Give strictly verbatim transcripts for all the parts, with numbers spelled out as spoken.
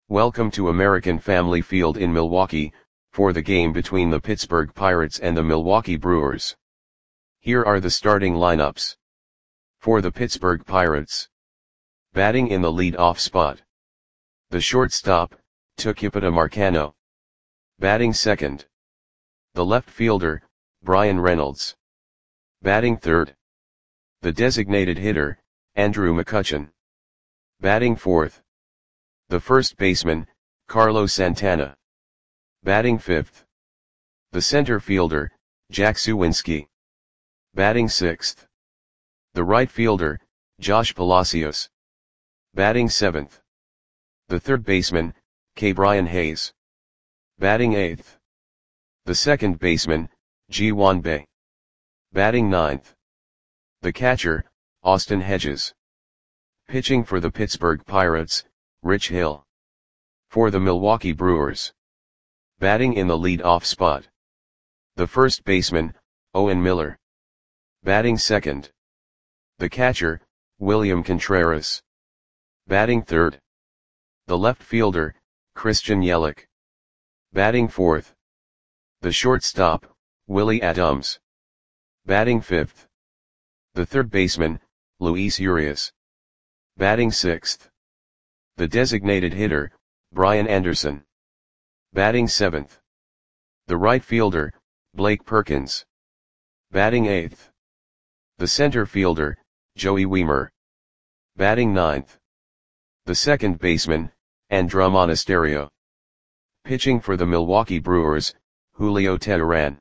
Welcome to American Family Field in Milwaukee, for the game between the Pittsburgh Pirates and the Milwaukee Brewers. Here are the starting lineups. For the Pittsburgh Pirates. Batting in the lead-off spot. The shortstop, Tucupita Marcano. Batting second. The left fielder, Bryan Reynolds. Batting third. The designated hitter, Andrew McCutchen. Batting fourth. The first baseman, Carlos Santana. Batting fifth. The center fielder, Jack Suwinski. Batting sixth. The right fielder, Josh Palacios. Batting seventh. The third baseman, Ke'Bryan Hayes. Batting eighth. The second baseman, Ji-hwan Bae. Batting ninth. The catcher, Austin Hedges. Pitching for the Pittsburgh Pirates, Rich Hill. For the Milwaukee Brewers. Batting in the lead-off spot. The first baseman, Owen Miller. Batting second. The catcher, William Contreras. Batting third. The left fielder, Christian Yelich. Batting fourth. The shortstop, Willie Adams. Batting fifth. The third baseman, Luis Urias. Batting sixth. The designated hitter, Brian Anderson. Batting seventh. The right fielder, Blake Perkins. Batting eighth. The center fielder, Joey Wiemer. Batting ninth. The second baseman, Andruw Monasterio. Pitching for the Milwaukee Brewers, Julio Teheran.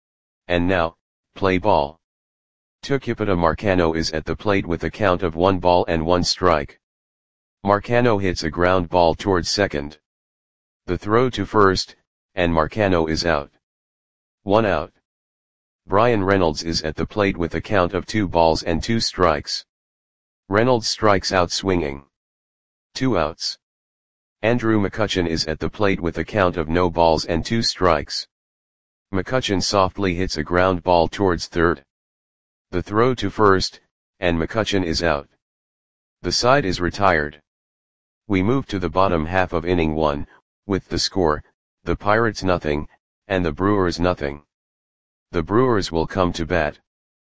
And now, play ball. Tucupita Marcano is at the plate with a count of one ball and one strike. Marcano hits a ground ball towards second. The throw to first, and Marcano is out. One out. Bryan Reynolds is at the plate with a count of two balls and two strikes. Reynolds strikes out swinging. Two outs. Andrew McCutchen is at the plate with a count of no balls and two strikes. McCutchen softly hits a ground ball towards third. The throw to first, and McCutchen is out. The side is retired. We move to the bottom half of inning one, with the score, the Pirates nothing, and the Brewers nothing. The Brewers will come to bat.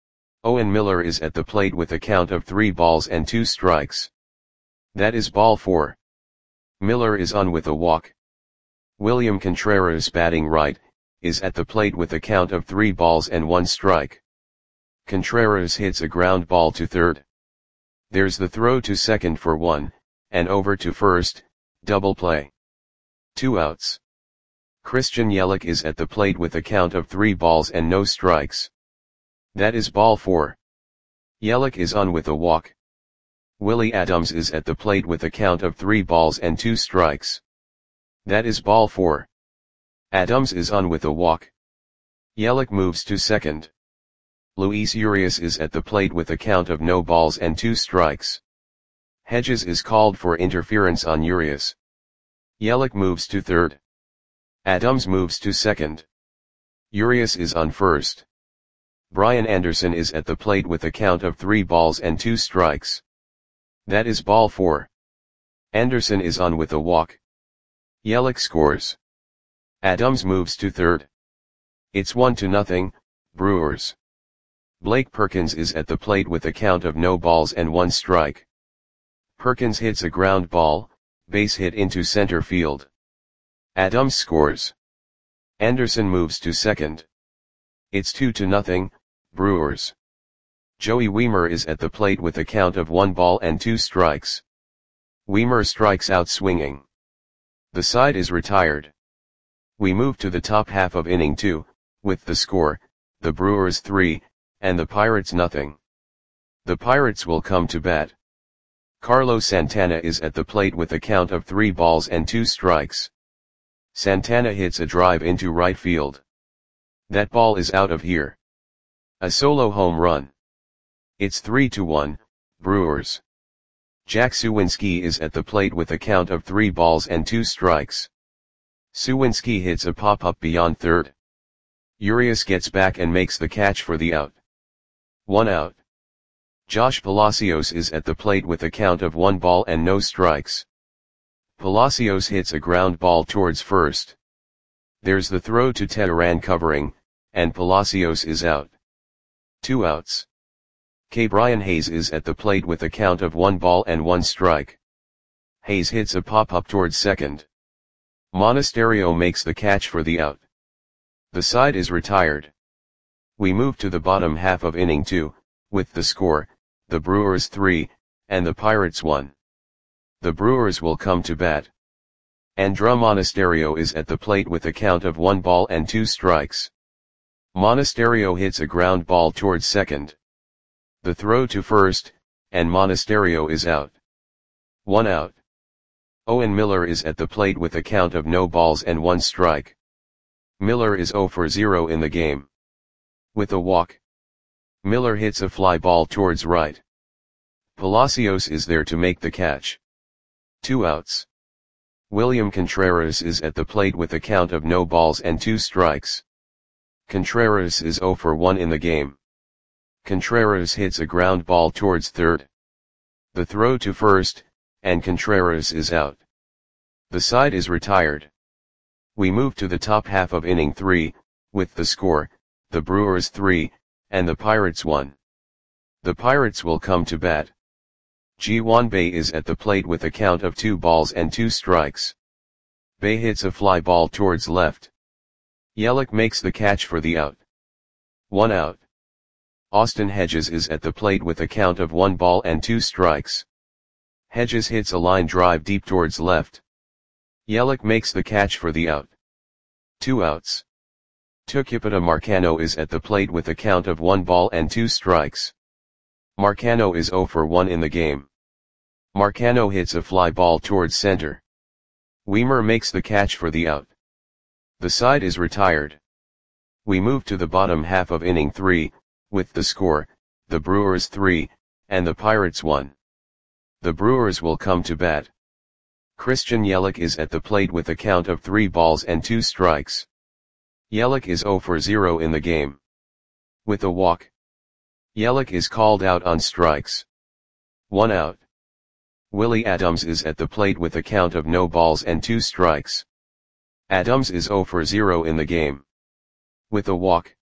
Owen Miller is at the plate with a count of three balls and two strikes. That is ball four. Miller is on with a walk. William Contreras, batting right, is at the plate with a count of three balls and one strike. Contreras hits a ground ball to third. There's the throw to second for one, and over to first, double play. Two outs. Christian Yelich is at the plate with a count of three balls and no strikes. That is ball four. Yelich is on with a walk. Willie Adams is at the plate with a count of three balls and two strikes. That is ball four. Adams is on with a walk. Yelich moves to second. Luis Urias is at the plate with a count of no balls and two strikes. Hedges is called for interference on Urias. Yelich moves to third. Adams moves to second. Urias is on first. Brian Anderson is at the plate with a count of three balls and two strikes. That is ball four. Anderson is on with a walk. Yelich scores. Adams moves to third. It's one to nothing, Brewers. Blake Perkins is at the plate with a count of no balls and one strike. Perkins hits a ground ball, base hit into center field. Adams scores. Anderson moves to second. It's two to nothing, Brewers. Joey Wiemer is at the plate with a count of one ball and two strikes. Wiemer strikes out swinging. The side is retired. We move to the top half of inning two, with the score, the Brewers three, and the Pirates nothing. The Pirates will come to bat. Carlos Santana is at the plate with a count of three balls and two strikes. Santana hits a drive into right field. That ball is out of here. A solo home run. It's three to one, Brewers. Jack Suwinski is at the plate with a count of three balls and two strikes. Suwinski hits a pop-up beyond third. Urias gets back and makes the catch for the out. One out. Josh Palacios is at the plate with a count of one ball and no strikes. Palacios hits a ground ball towards first. There's the throw to Teheran covering, and Palacios is out. Two outs. K. Brian Hayes is at the plate with a count of one ball and one strike. Hayes hits a pop-up towards second. Monasterio makes the catch for the out. The side is retired. We move to the bottom half of inning two, with the score, the Brewers three, and the Pirates one. The Brewers will come to bat. Andrés Monasterio is at the plate with a count of one ball and two strikes. Monasterio hits a ground ball towards second. The throw to first, and Monasterio is out. One out. Owen Miller is at the plate with a count of no balls and one strike. Miller is zero for zero in the game. With a walk. Miller hits a fly ball towards right. Palacios is there to make the catch. Two outs. William Contreras is at the plate with a count of no balls and two strikes. Contreras is zero for one in the game. Contreras hits a ground ball towards third. The throw to first, and Contreras is out. The side is retired. We move to the top half of inning three, with the score, the Brewers three, and the Pirates one. The Pirates will come to bat. Ji Hwan Bae is at the plate with a count of two balls and two strikes. Bae hits a fly ball towards left. Yelich makes the catch for the out. One out. Austin Hedges is at the plate with a count of one ball and two strikes. Hedges hits a line drive deep towards left. Yelich makes the catch for the out. Two outs. Tucupita Marcano is at the plate with a count of one ball and two strikes. Marcano is zero for one in the game. Marcano hits a fly ball towards center. Weimer makes the catch for the out. The side is retired. We move to the bottom half of inning three, with the score, the Brewers three, and the Pirates one. The Brewers will come to bat. Christian Yelich is at the plate with a count of three balls and two strikes. Yelich is zero for zero in the game. With a walk. Yelich is called out on strikes. One out. Willie Adams is at the plate with a count of no balls and two strikes. Adams is zero for zero in the game. With a walk.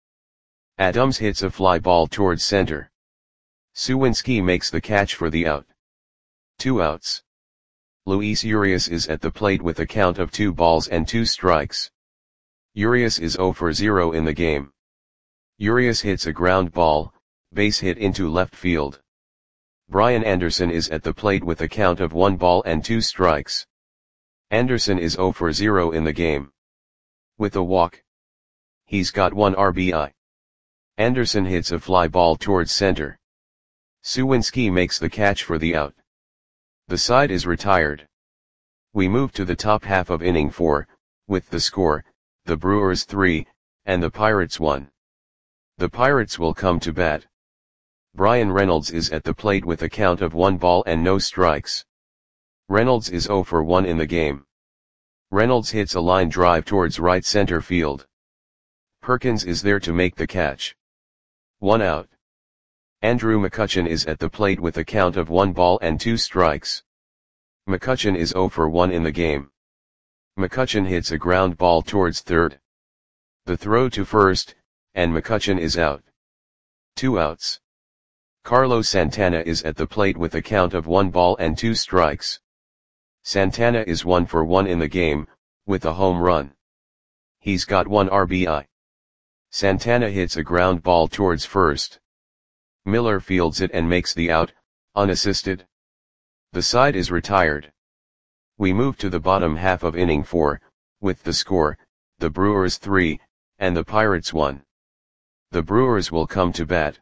Adams hits a fly ball towards center. Suwinski makes the catch for the out. Two outs. Luis Urias is at the plate with a count of two balls and two strikes. Urias is zero for zero in the game. Urias hits a ground ball, base hit into left field. Brian Anderson is at the plate with a count of one ball and two strikes. Anderson is zero for zero in the game. With a walk. He's got one R B I. Anderson hits a fly ball towards center. Suwinski makes the catch for the out. The side is retired. We move to the top half of inning four, with the score, the Brewers three, and the Pirates one. The Pirates will come to bat. Brian Reynolds is at the plate with a count of one ball and no strikes. Reynolds is zero for one in the game. Reynolds hits a line drive towards right center field. Perkins is there to make the catch. One out. Andrew McCutchen is at the plate with a count of one ball and two strikes. McCutchen is zero for one in the game. McCutchen hits a ground ball towards third. The throw to first, and McCutchen is out. Two outs. Carlos Santana is at the plate with a count of one ball and two strikes. Santana is one for one in the game, with a home run. He's got one R B I. Santana hits a ground ball towards first. Miller fields it and makes the out, unassisted. The side is retired. We move to the bottom half of inning four, with the score, the Brewers three, and the Pirates one. The Brewers will come to bat.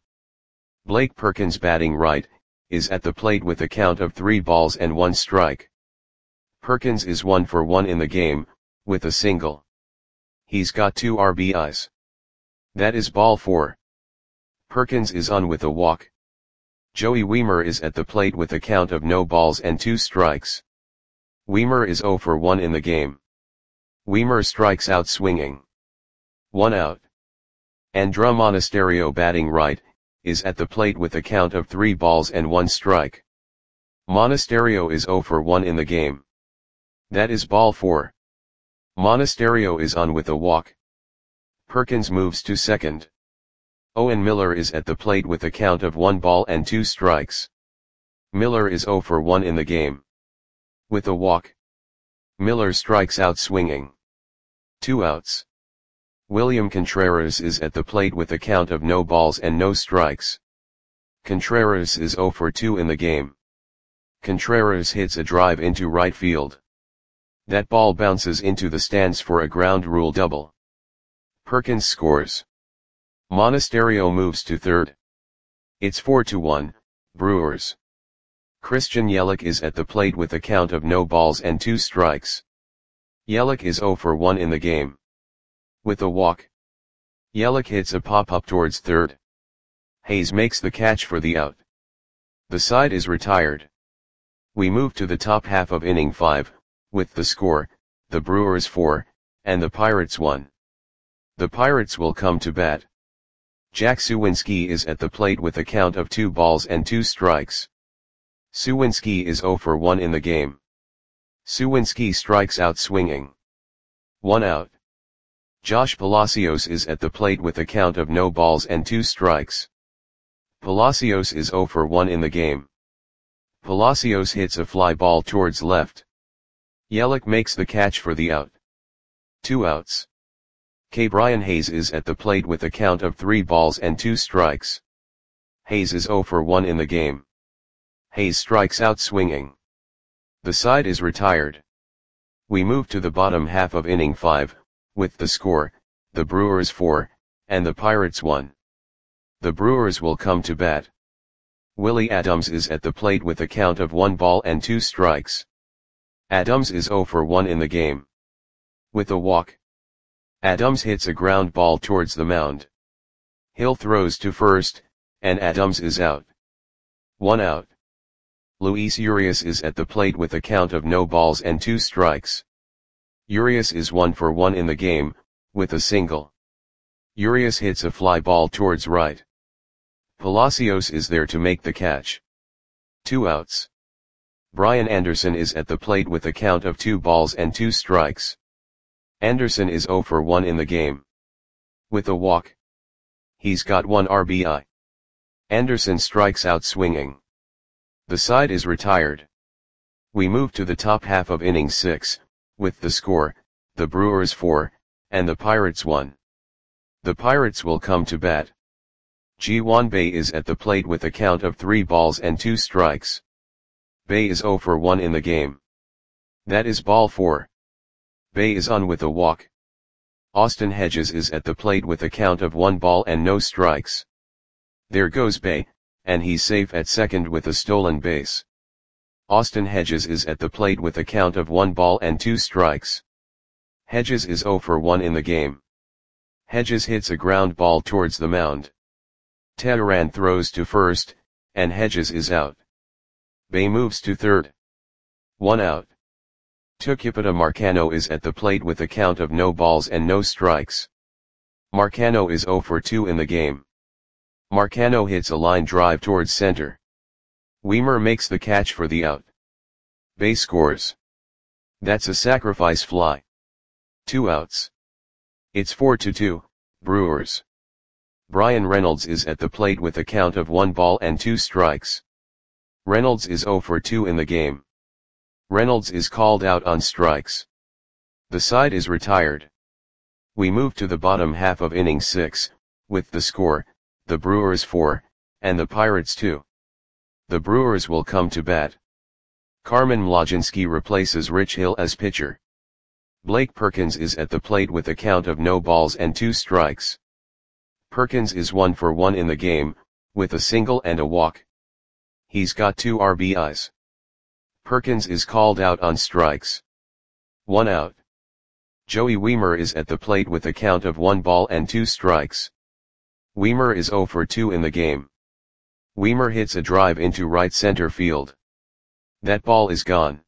Blake Perkins, batting right, is at the plate with a count of three balls and one strike. Perkins is one for one in the game, with a single. He's got two R B Is. That is ball four. Perkins is on with a walk. Joey Weimer is at the plate with a count of no balls and two strikes. Weimer is zero for one in the game. Weimer strikes out swinging. One out. Andrés Monasterio, batting right, is at the plate with a count of three balls and one strike. Monasterio is zero for one in the game. That is ball four. Monasterio is on with a walk. Perkins moves to second. Owen Miller is at the plate with a count of one ball and two strikes. Miller is zero for one in the game. With a walk. Miller strikes out swinging. Two outs. William Contreras is at the plate with a count of no balls and no strikes. Contreras is zero for two in the game. Contreras hits a drive into right field. That ball bounces into the stands for a ground rule double. Perkins scores. Monasterio moves to third. It's four to one, Brewers. Christian Yelich is at the plate with a count of no balls and two strikes. Yelich is zero for one in the game. With a walk. Yelich hits a pop-up towards third. Hayes makes the catch for the out. The side is retired. We move to the top half of inning five, with the score, the Brewers four, and the Pirates one. The Pirates will come to bat. Jack Suwinski is at the plate with a count of two balls and two strikes. Suwinski is zero for one in the game. Suwinski strikes out swinging. One out. Josh Palacios is at the plate with a count of no balls and two strikes. Palacios is zero for one in the game. Palacios hits a fly ball towards left. Yelich makes the catch for the out. Two outs. K. Brian Hayes is at the plate with a count of three balls and two strikes. Hayes is zero for one in the game. Hayes strikes out swinging. The side is retired. We move to the bottom half of inning five, with the score, the Brewers four, and the Pirates one. The Brewers will come to bat. Willie Adams is at the plate with a count of one ball and two strikes. Adams is zero for one in the game. With a walk. Adams hits a ground ball towards the mound. Hill throws to first, and Adams is out. One out. Luis Urias is at the plate with a count of no balls and two strikes. Urias is one for one in the game, with a single. Urias hits a fly ball towards right. Palacios is there to make the catch. Two outs. Brian Anderson is at the plate with a count of two balls and two strikes. Anderson is zero for one in the game. With a walk. He's got one R B I. Anderson strikes out swinging. The side is retired. We move to the top half of inning six, with the score, the Brewers four, and the Pirates one. The Pirates will come to bat. Ji-hwan Bae is at the plate with a count of three balls and two strikes. Bae is zero for one in the game. That is ball four. Bae is on with a walk. Austin Hedges is at the plate with a count of one ball and no strikes. There goes Bae, and he's safe at second with a stolen base. Austin Hedges is at the plate with a count of one ball and two strikes. Hedges is zero for one in the game. Hedges hits a ground ball towards the mound. Teheran throws to first, and Hedges is out. Bae moves to third. One out. Tucupita Marcano is at the plate with a count of no balls and no strikes. Marcano is zero for two in the game. Marcano hits a line drive towards center. Weimer makes the catch for the out. Bae scores. That's a sacrifice fly. Two outs. It's four to two, Brewers. Brian Reynolds is at the plate with a count of one ball and two strikes. Reynolds is zero for two in the game. Reynolds is called out on strikes. The side is retired. We move to the bottom half of inning six, with the score, the Brewers four, and the Pirates two. The Brewers will come to bat. Carmen Mlodzinski replaces Rich Hill as pitcher. Blake Perkins is at the plate with a count of no balls and two strikes. Perkins is one for one in the game, with a single and a walk. He's got two R B Is. Perkins is called out on strikes. One out. Joey Weimer is at the plate with a count of one ball and two strikes. Weimer is zero for two in the game. Weimer hits a drive into right center field. That ball is gone.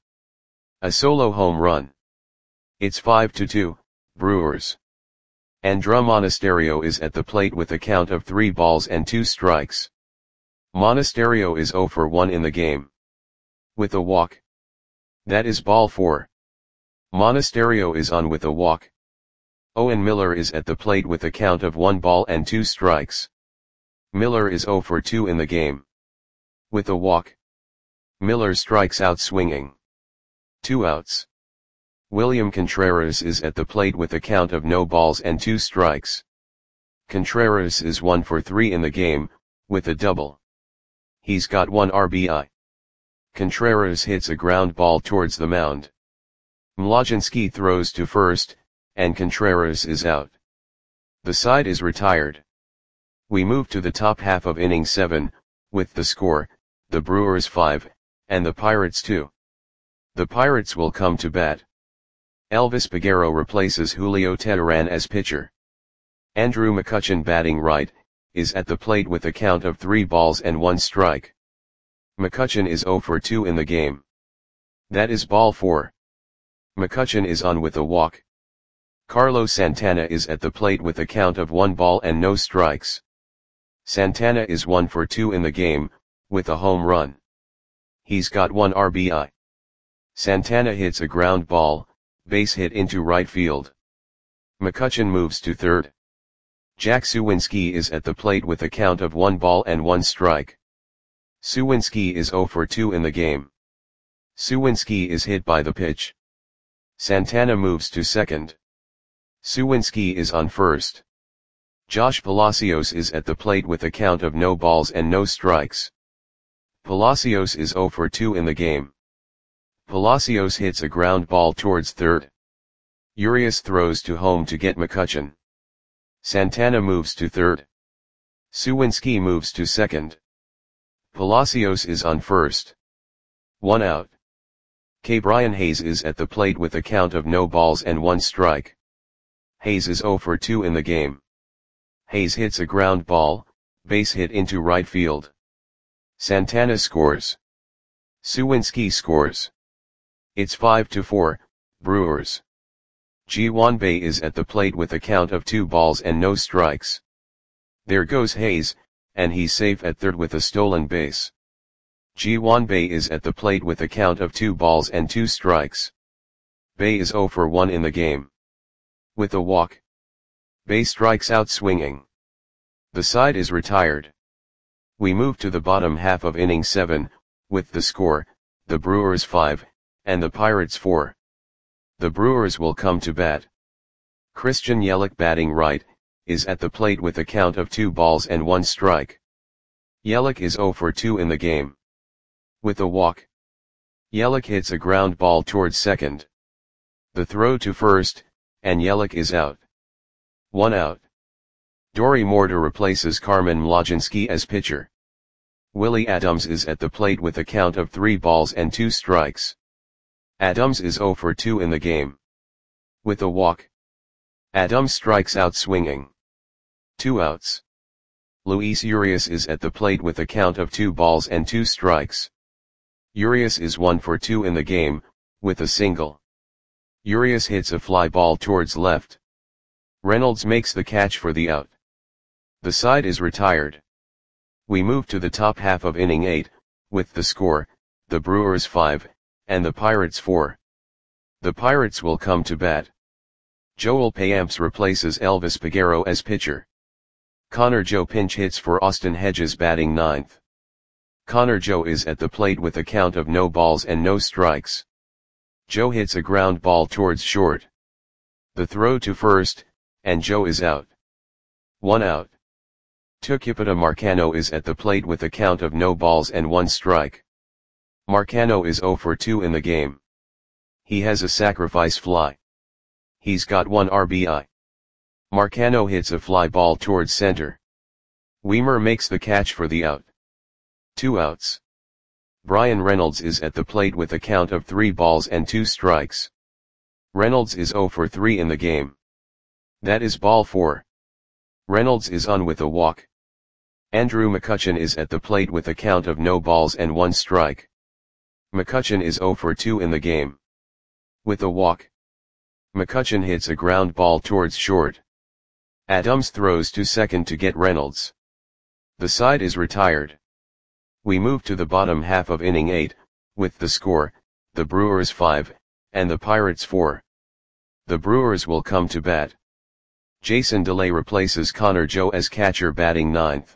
A solo home run. It's five to two, Brewers. Andruw Monasterio is at the plate with a count of three balls and two strikes. Monasterio is zero for one in the game. With a walk. That is ball four. Monasterio is on with a walk. Owen Miller is at the plate with a count of one ball and two strikes. Miller is zero for two in the game. With a walk. Miller strikes out swinging. Two outs. William Contreras is at the plate with a count of no balls and two strikes. Contreras is one for three in the game, with a double. He's got one R B I. Contreras hits a ground ball towards the mound. Mlodzinski throws to first, and Contreras is out. The side is retired. We move to the top half of inning seven, with the score, the Brewers five, and the Pirates two. The Pirates will come to bat. Elvis Peguero replaces Julio Teheran as pitcher. Andrew McCutchen, batting right, is at the plate with a count of three balls and one strike. McCutchen is zero for two in the game. That is ball four. McCutchen is on with a walk. Carlos Santana is at the plate with a count of one ball and no strikes. Santana is one for two in the game, with a home run. He's got one R B I. Santana hits a ground ball, base hit into right field. McCutchen moves to third. Jack Suwinski is at the plate with a count of one ball and one strike. Suwinski is zero for two in the game. Suwinski is hit by the pitch. Santana moves to second. Suwinski is on first. Josh Palacios is at the plate with a count of no balls and no strikes. Palacios is zero for two in the game. Palacios hits a ground ball towards third. Urias throws to home to get McCutchen. Santana moves to third. Suwinski moves to second. Palacios is on first. One out. K. Brian Hayes is at the plate with a count of no balls and one strike. Hayes is zero for two in the game. Hayes hits a ground ball, base hit into right field. Santana scores. Suwinski scores. It's five to four, Brewers. Ji Wanbei is at the plate with a count of two balls and no strikes. There goes Hayes, and he's safe at third with a stolen base. Ji Wanbei is at the plate with a count of two balls and two strikes. Bei is zero for one in the game. With a walk. Bei strikes out swinging. The side is retired. We move to the bottom half of inning seven, with the score, the Brewers five, and the Pirates four. The Brewers will come to bat. Christian Yelich, batting right, is at the plate with a count of two balls and one strike. Yelich is zero for two in the game. With a walk. Yelich hits a ground ball towards second. The throw to first, and Yelich is out. One out. Dory Morta replaces Carmen Mlodzinski as pitcher. Willie Adams is at the plate with a count of three balls and two strikes. Adams is zero for two in the game. With a walk. Adams strikes out swinging. Two outs. Luis Urias is at the plate with a count of two balls and two strikes. Urias is one for two in the game, with a single. Urias hits a fly ball towards left. Reynolds makes the catch for the out. The side is retired. We move to the top half of inning eight, with the score, the Brewers five, and the Pirates four. The Pirates will come to bat. Joel Payamps replaces Elvis Peguero as pitcher. Connor Joe pinch hits for Austin Hedges, batting ninth. Connor Joe is at the plate with a count of no balls and no strikes. Joe hits a ground ball towards short. The throw to first, and Joe is out. One out. Tucupita Marcano is at the plate with a count of no balls and one strike. Marcano is zero for two in the game. He has a sacrifice fly. He's got one R B I. Marcano hits a fly ball towards center. Weimer makes the catch for the out. Two outs. Brian Reynolds is at the plate with a count of three balls and two strikes. Reynolds is zero for three in the game. That is ball four. Reynolds is on with a walk. Andrew McCutchen is at the plate with a count of no balls and one strike. McCutchen is zero for two in the game. With a walk. McCutchen hits a ground ball towards short. Adams throws to second to get Reynolds. The side is retired. We move to the bottom half of inning eight, with the score, the Brewers five, and the Pirates four. The Brewers will come to bat. Jason Delay replaces Connor Joe as catcher, batting ninth.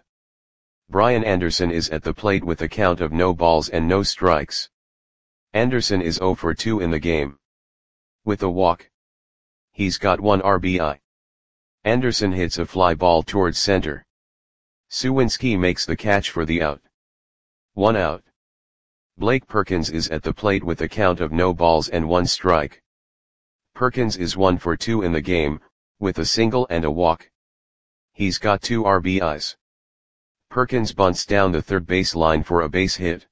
Brian Anderson is at the plate with a count of no balls and no strikes. Anderson is oh for two in the game. With a walk. He's got one R B I. Anderson hits a fly ball towards center. Suwinski makes the catch for the out. One out. Blake Perkins is at the plate with a count of no balls and one strike. Perkins is one for two in the game, with a single and a walk. He's got two R B Is. Perkins bunts down the third base line for a base hit.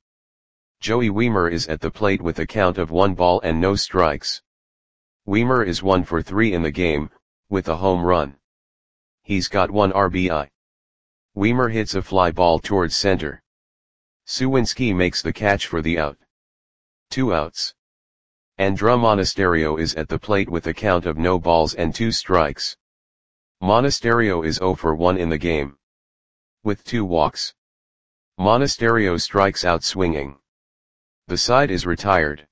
Joey Wiemer is at the plate with a count of one ball and no strikes. Wiemer is one for three in the game, with a home run. He's got one R B I. Wiemer hits a fly ball towards center. Suwinski makes the catch for the out. Two outs. Andruw Monasterio is at the plate with a count of no balls and two strikes. Monasterio is oh for one in the game. With two walks. Monasterio strikes out swinging. The side is retired.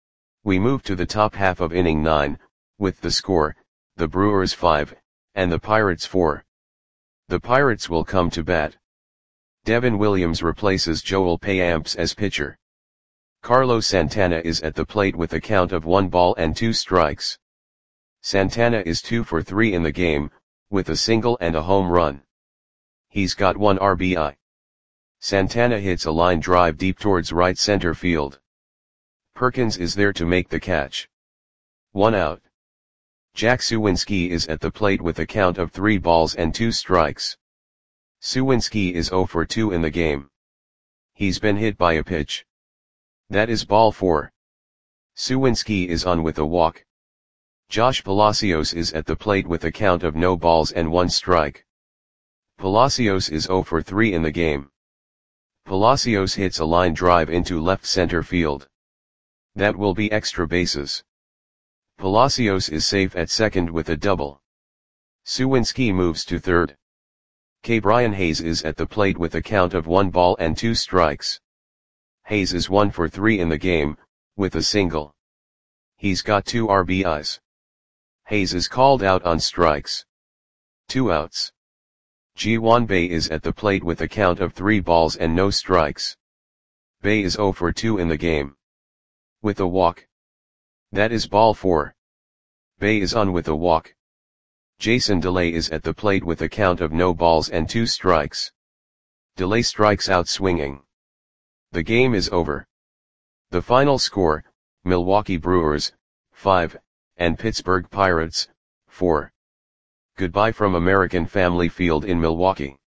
We move to the top half of inning nine, with the score, the Brewers five, and the Pirates four. The Pirates will come to bat. Devin Williams replaces Joel Payamps as pitcher. Carlos Santana is at the plate with a count of one ball and two strikes. Santana is two for three in the game, with a single and a home run. He's got one R B I. Santana hits a line drive deep towards right center field. Perkins is there to make the catch. One out. Jack Suwinski is at the plate with a count of three balls and two strikes. Suwinski is oh for two in the game. He's been hit by a pitch. That is ball four. Suwinski is on with a walk. Josh Palacios is at the plate with a count of no balls and one strike. Palacios is oh for three in the game. Palacios hits a line drive into left center field. That will be extra bases. Palacios is safe at second with a double. Suwinski moves to third. K. Brian Hayes is at the plate with a count of one ball and two strikes. Hayes is one for three in the game, with a single. He's got two R B Is. Hayes is called out on strikes. Two outs. Ji-Hwan Bae is at the plate with a count of three balls and no strikes. Bae is oh for two in the game. With a walk. That is ball four. Bae is on with a walk. Jason Delay is at the plate with a count of no balls and two strikes. Delay strikes out swinging. The game is over. The final score, Milwaukee Brewers, five, and Pittsburgh Pirates, four. Goodbye from American Family Field in Milwaukee.